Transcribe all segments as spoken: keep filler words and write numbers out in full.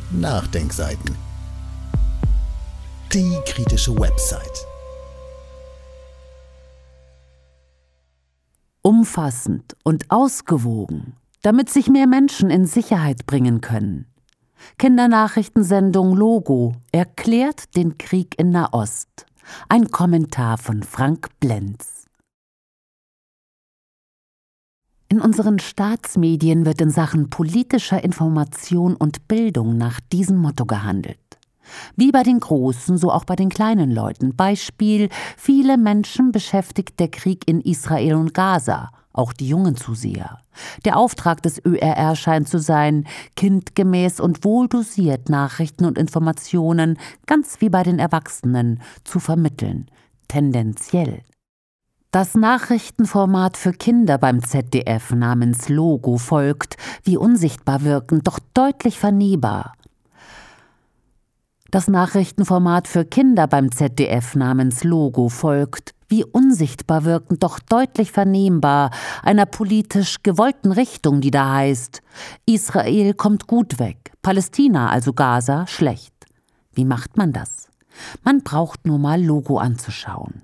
Nachdenkseiten. Die kritische Website. Umfassend und ausgewogen, damit sich mehr Menschen in Sicherheit bringen können. Kindernachrichtensendung Logo erklärt den Krieg in Nahost. Ein Kommentar von Frank Blenz. In unseren Staatsmedien wird in Sachen politischer Information und Bildung nach diesem Motto gehandelt. Wie bei den großen, so auch bei den kleinen Leuten. Beispiel: Viele Menschen beschäftigt der Krieg in Israel und Gaza, auch die jungen Zuseher. Der Auftrag des Ö R R scheint zu sein, kindgemäß und wohldosiert Nachrichten und Informationen, ganz wie bei den Erwachsenen, zu vermitteln, tendenziell. Das Nachrichtenformat für Kinder beim Z D F namens Logo folgt, wie unsichtbar wirkend, doch deutlich vernehmbar. Das Nachrichtenformat für Kinder beim Z D F namens Logo folgt, wie unsichtbar wirkend, doch deutlich vernehmbar, einer politisch gewollten Richtung, die da heißt: Israel kommt gut weg, Palästina, also Gaza, schlecht. Wie macht man das? Man braucht nur mal Logo anzuschauen.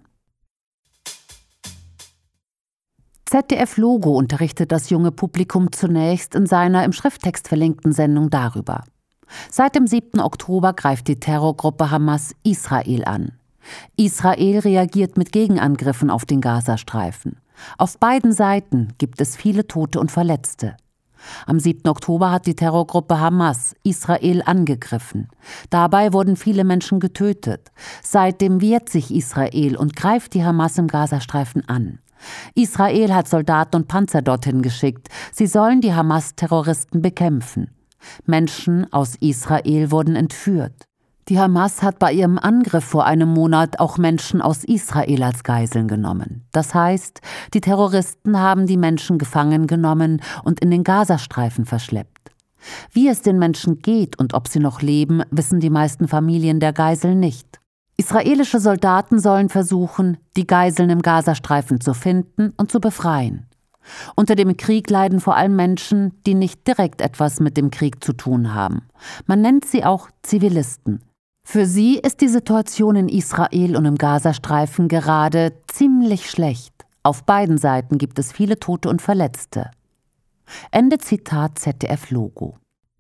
Z D F Logo unterrichtet das junge Publikum zunächst in seiner im Schrifttext verlinkten Sendung darüber. Seit dem siebten Oktober greift die Terrorgruppe Hamas Israel an. Israel reagiert mit Gegenangriffen auf den Gazastreifen. Auf beiden Seiten gibt es viele Tote und Verletzte. Am siebten Oktober hat die Terrorgruppe Hamas Israel angegriffen. Dabei wurden viele Menschen getötet. Seitdem wehrt sich Israel und greift die Hamas im Gazastreifen an. Israel hat Soldaten und Panzer dorthin geschickt. Sie sollen die Hamas-Terroristen bekämpfen. Menschen aus Israel wurden entführt. Die Hamas hat bei ihrem Angriff vor einem Monat auch Menschen aus Israel als Geiseln genommen. Das heißt, die Terroristen haben die Menschen gefangen genommen und in den Gazastreifen verschleppt. Wie es den Menschen geht und ob sie noch leben, wissen die meisten Familien der Geiseln nicht. Israelische Soldaten sollen versuchen, die Geiseln im Gazastreifen zu finden und zu befreien. Unter dem Krieg leiden vor allem Menschen, die nicht direkt etwas mit dem Krieg zu tun haben. Man nennt sie auch Zivilisten. Für sie ist die Situation in Israel und im Gazastreifen gerade ziemlich schlecht. Auf beiden Seiten gibt es viele Tote und Verletzte. Ende Zitat Z D F Logo.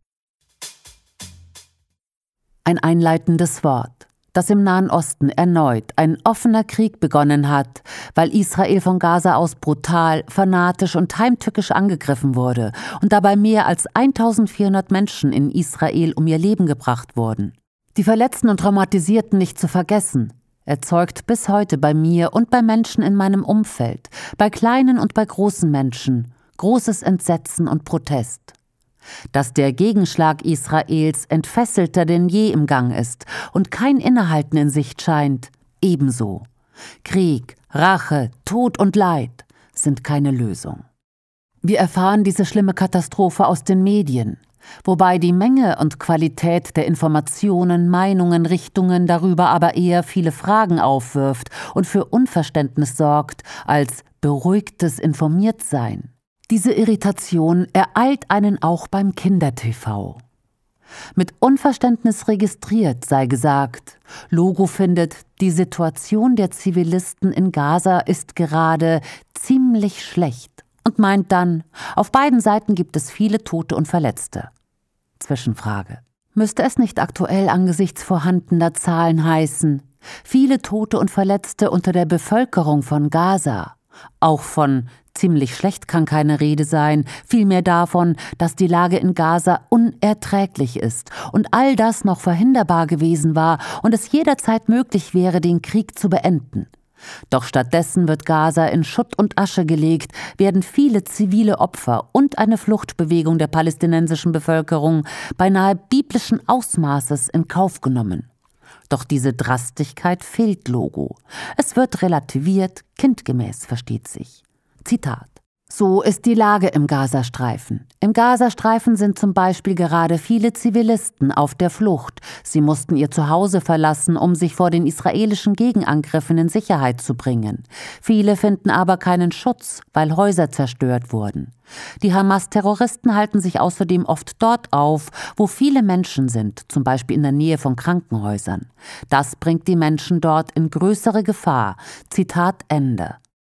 Ein einleitendes Wort, dass im Nahen Osten erneut ein offener Krieg begonnen hat, weil Israel von Gaza aus brutal, fanatisch und heimtückisch angegriffen wurde und dabei mehr als eintausendvierhundert Menschen in Israel um ihr Leben gebracht wurden. Die Verletzten und Traumatisierten nicht zu vergessen, erzeugt bis heute bei mir und bei Menschen in meinem Umfeld, bei kleinen und bei großen Menschen, großes Entsetzen und Protest. Dass der Gegenschlag Israels entfesselter denn je im Gang ist und kein Innehalten in Sicht scheint, ebenso. Krieg, Rache, Tod und Leid sind keine Lösung. Wir erfahren diese schlimme Katastrophe aus den Medien, wobei die Menge und Qualität der Informationen, Meinungen, Richtungen darüber aber eher viele Fragen aufwirft und für Unverständnis sorgt als beruhigtes Informiertsein. Diese Irritation ereilt einen auch beim Kinder-T V. Mit Unverständnis registriert, sei gesagt. Logo findet, die Situation der Zivilisten in Gaza ist gerade ziemlich schlecht und meint dann, auf beiden Seiten gibt es viele Tote und Verletzte. Zwischenfrage. Müsste es nicht aktuell angesichts vorhandener Zahlen heißen, viele Tote und Verletzte unter der Bevölkerung von Gaza? Auch von ziemlich schlecht kann keine Rede sein, vielmehr davon, dass die Lage in Gaza unerträglich ist und all das noch verhinderbar gewesen war und es jederzeit möglich wäre, den Krieg zu beenden. Doch stattdessen wird Gaza in Schutt und Asche gelegt, werden viele zivile Opfer und eine Fluchtbewegung der palästinensischen Bevölkerung beinahe biblischen Ausmaßes in Kauf genommen. Doch diese Drastigkeit fehlt Logo. Es wird relativiert, kindgemäß versteht sich. Zitat: So ist die Lage im Gazastreifen. Im Gazastreifen sind zum Beispiel gerade viele Zivilisten auf der Flucht. Sie mussten ihr Zuhause verlassen, um sich vor den israelischen Gegenangriffen in Sicherheit zu bringen. Viele finden aber keinen Schutz, weil Häuser zerstört wurden. Die Hamas-Terroristen halten sich außerdem oft dort auf, wo viele Menschen sind, zum Beispiel in der Nähe von Krankenhäusern. Das bringt die Menschen dort in größere Gefahr. Zitat Ende.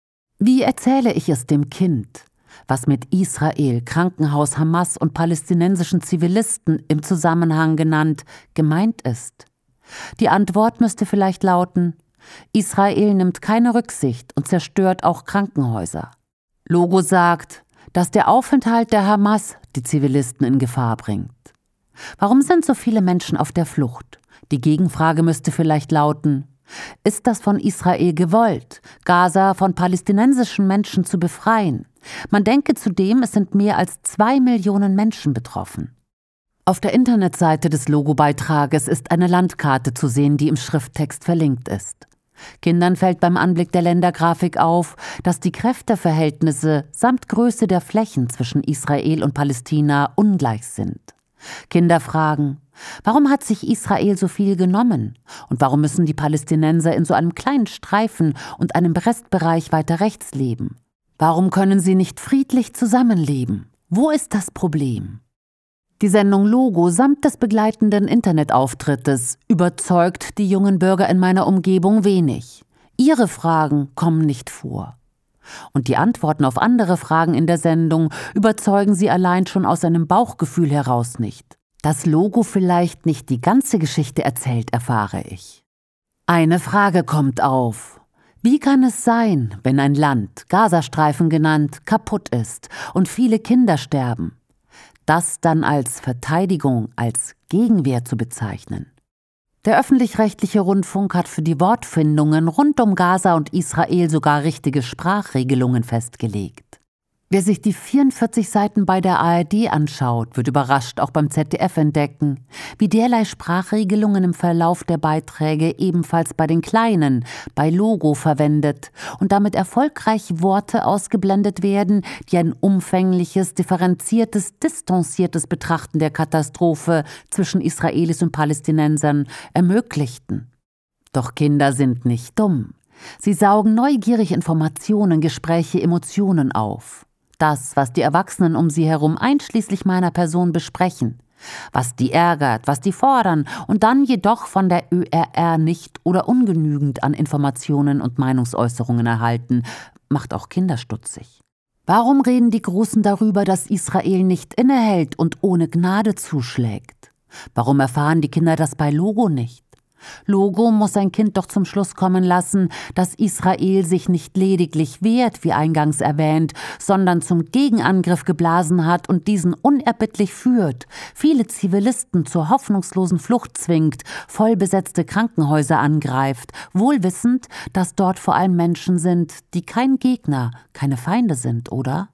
Wie erzähle ich es dem Kind, was mit Israel, Krankenhaus, Hamas und palästinensischen Zivilisten im Zusammenhang genannt gemeint ist? Die Antwort müsste vielleicht lauten: Israel nimmt keine Rücksicht und zerstört auch Krankenhäuser. Logo sagt, dass der Aufenthalt der Hamas die Zivilisten in Gefahr bringt. Warum sind so viele Menschen auf der Flucht? Die Gegenfrage müsste vielleicht lauten: Ist das von Israel gewollt, Gaza von palästinensischen Menschen zu befreien? Man denke zudem, es sind mehr als zwei Millionen Menschen betroffen. Auf der Internetseite des Logobeitrages ist eine Landkarte zu sehen, die im Schrifttext verlinkt ist. Kindern fällt beim Anblick der Ländergrafik auf, dass die Kräfteverhältnisse samt Größe der Flächen zwischen Israel und Palästina ungleich sind. Kinder fragen: Warum hat sich Israel so viel genommen? Und warum müssen die Palästinenser in so einem kleinen Streifen und einem Restbereich weiter rechts leben? Warum können sie nicht friedlich zusammenleben? Wo ist das Problem? Die Sendung Logo samt des begleitenden Internetauftrittes überzeugt die jungen Bürger in meiner Umgebung wenig. Ihre Fragen kommen nicht vor. Und die Antworten auf andere Fragen in der Sendung überzeugen sie allein schon aus einem Bauchgefühl heraus nicht. Dass Logo vielleicht nicht die ganze Geschichte erzählt, erfahre ich. Eine Frage kommt auf. Wie kann es sein, wenn ein Land, Gazastreifen genannt, kaputt ist und viele Kinder sterben, das dann als Verteidigung, als Gegenwehr zu bezeichnen? Der öffentlich-rechtliche Rundfunk hat für die Wortfindungen rund um Gaza und Israel sogar richtige Sprachregelungen festgelegt. Wer sich die vierundvierzig Seiten bei der A R D anschaut, wird überrascht auch beim Z D F entdecken, wie derlei Sprachregelungen im Verlauf der Beiträge ebenfalls bei den Kleinen, bei Logo verwendet und damit erfolgreich Worte ausgeblendet werden, die ein umfängliches, differenziertes, distanziertes Betrachten der Katastrophe zwischen Israelis und Palästinensern ermöglichten. Doch Kinder sind nicht dumm. Sie saugen neugierig Informationen, Gespräche, Emotionen auf. Das, was die Erwachsenen um sie herum einschließlich meiner Person besprechen, was die ärgert, was die fordern und dann jedoch von der Ö R R nicht oder ungenügend an Informationen und Meinungsäußerungen erhalten, macht auch Kinder stutzig. Warum reden die Großen darüber, dass Israel nicht innehält und ohne Gnade zuschlägt? Warum erfahren die Kinder das bei Logo nicht? Logo muss ein Kind doch zum Schluss kommen lassen, dass Israel sich nicht lediglich wehrt, wie eingangs erwähnt, sondern zum Gegenangriff geblasen hat und diesen unerbittlich führt, viele Zivilisten zur hoffnungslosen Flucht zwingt, vollbesetzte Krankenhäuser angreift, wohl wissend, dass dort vor allem Menschen sind, die kein Gegner, keine Feinde sind, oder?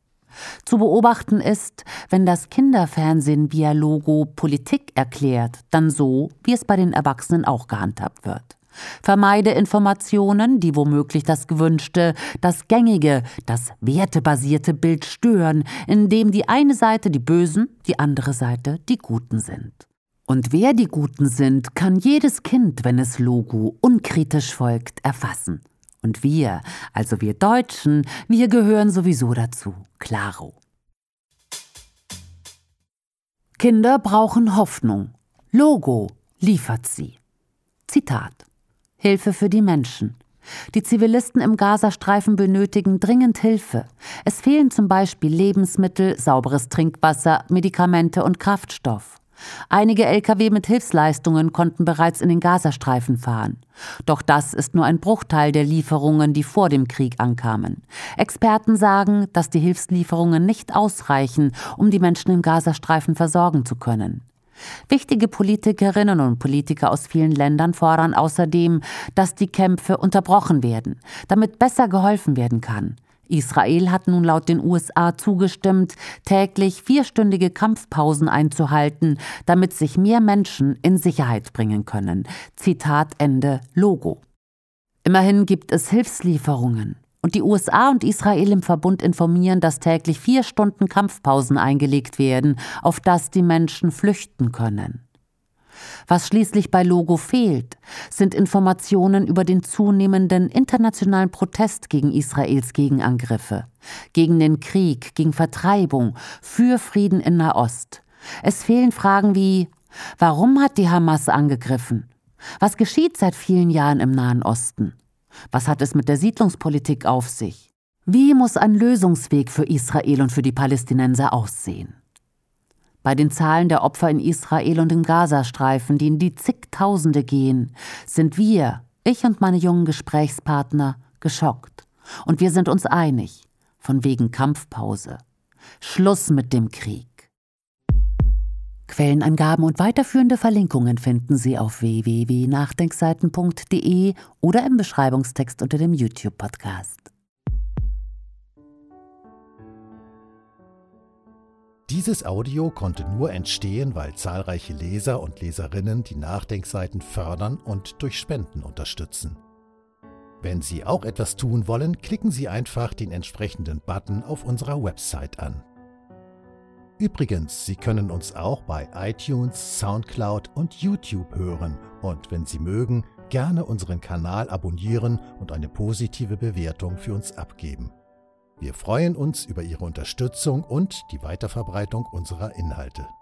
Zu beobachten ist, wenn das Kinderfernsehen via Logo Politik erklärt, dann so, wie es bei den Erwachsenen auch gehandhabt wird. Vermeide Informationen, die womöglich das gewünschte, das gängige, das wertebasierte Bild stören, indem die eine Seite die Bösen, die andere Seite die Guten sind. Und wer die Guten sind, kann jedes Kind, wenn es Logo unkritisch folgt, erfassen. Und wir, also wir Deutschen, wir gehören sowieso dazu. Klaro. Kinder brauchen Hoffnung. Logo liefert sie. Zitat: Hilfe für die Menschen. Die Zivilisten im Gazastreifen benötigen dringend Hilfe. Es fehlen zum Beispiel Lebensmittel, sauberes Trinkwasser, Medikamente und Kraftstoff. Einige L K W mit Hilfsleistungen konnten bereits in den Gazastreifen fahren. Doch das ist nur ein Bruchteil der Lieferungen, die vor dem Krieg ankamen. Experten sagen, dass die Hilfslieferungen nicht ausreichen, um die Menschen im Gazastreifen versorgen zu können. Wichtige Politikerinnen und Politiker aus vielen Ländern fordern außerdem, dass die Kämpfe unterbrochen werden, damit besser geholfen werden kann. Israel hat nun laut den U S A zugestimmt, täglich vierstündige Kampfpausen einzuhalten, damit sich mehr Menschen in Sicherheit bringen können. Zitat Ende Logo. Immerhin gibt es Hilfslieferungen. Und die U S A und Israel im Verbund informieren, dass täglich vier Stunden Kampfpausen eingelegt werden, auf das die Menschen flüchten können. Was schließlich bei Logo fehlt, sind Informationen über den zunehmenden internationalen Protest gegen Israels Gegenangriffe, gegen den Krieg, gegen Vertreibung, für Frieden in Nahost. Es fehlen Fragen wie: Warum hat die Hamas angegriffen? Was geschieht seit vielen Jahren im Nahen Osten? Was hat es mit der Siedlungspolitik auf sich? Wie muss ein Lösungsweg für Israel und für die Palästinenser aussehen? Bei den Zahlen der Opfer in Israel und im Gazastreifen, die in die Zigtausende gehen, sind wir, ich und meine jungen Gesprächspartner, geschockt. Und wir sind uns einig, von wegen Kampfpause. Schluss mit dem Krieg. Quellenangaben und weiterführende Verlinkungen finden Sie auf w w w punkt nachdenkseiten punkt d e oder im Beschreibungstext unter dem YouTube-Podcast. Dieses Audio konnte nur entstehen, weil zahlreiche Leser und Leserinnen die Nachdenkseiten fördern und durch Spenden unterstützen. Wenn Sie auch etwas tun wollen, klicken Sie einfach den entsprechenden Button auf unserer Website an. Übrigens, Sie können uns auch bei iTunes, Soundcloud und YouTube hören und wenn Sie mögen, gerne unseren Kanal abonnieren und eine positive Bewertung für uns abgeben. Wir freuen uns über Ihre Unterstützung und die Weiterverbreitung unserer Inhalte.